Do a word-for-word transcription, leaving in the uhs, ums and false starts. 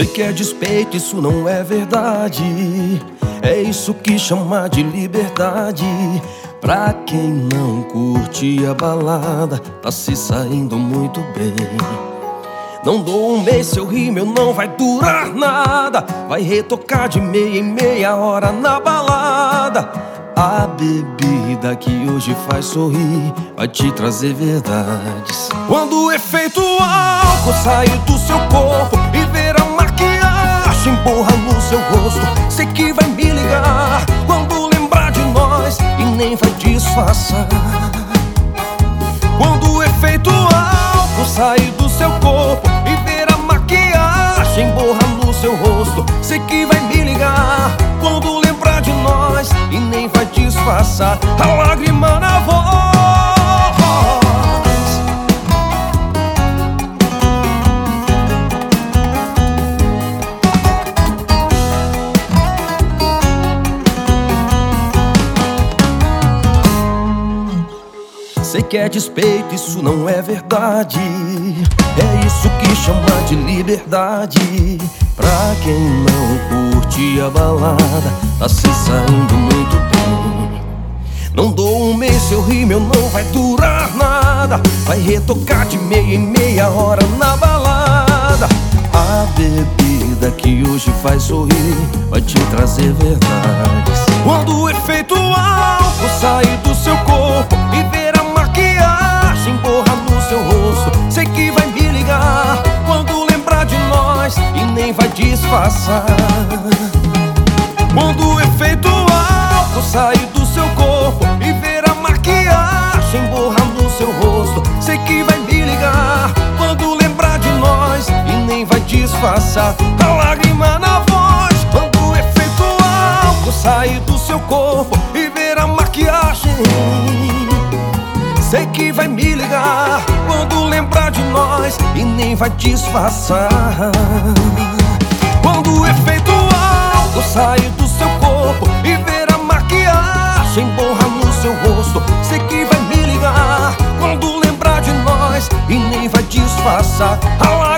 Sei que é despeito, isso não é verdade. É isso que chama de liberdade. Pra quem não curte a balada, tá se saindo muito bem. Não dou um mês, seu rímel não vai durar nada. Vai retocar de meia em meia hora na balada. A bebida que hoje faz sorrir vai te trazer verdades. Quando o efeito álcool sair do seu corpo e ver a maquiagem borra no seu rosto, sei que vai me ligar quando lembrar de nós e nem vai disfarçar. Quando o efeito álcool sair do seu corpo e ver a maquiagem borra no seu rosto, sei que vai me ligar quando lembrar de nós e nem vai disfarçar a lágrima na voz. Sei que é despeito, isso não é verdade. É isso que chama de liberdade. Pra quem não curte a balada, tá se saindo muito bem. Não dou um mês, seu rímel não vai durar nada. Vai retocar de meia em meia hora na balada. A bebida que hoje faz sorrir vai te trazer verdades. Quando o efeito álcool sair do seu corpo e ver a maquiagem borra no seu rosto, sei que vai me ligar quando lembrar de nós e nem vai disfarçar. Quando o efeito álcool sair do seu corpo e ver a maquiagem borra no seu rosto, sei que vai me ligar quando lembrar de nós e nem vai disfarçar a lágrima na voz. Quando o efeito álcool sair do seu corpo e ver a maquiagem, sei que vai me ligar quando lembrar de nós e nem vai disfarçar. Quando o efeito álcool sair do seu corpo e ver a maquiagem borra no seu rosto, sei que vai me ligar quando lembrar de nós e nem vai disfarçar a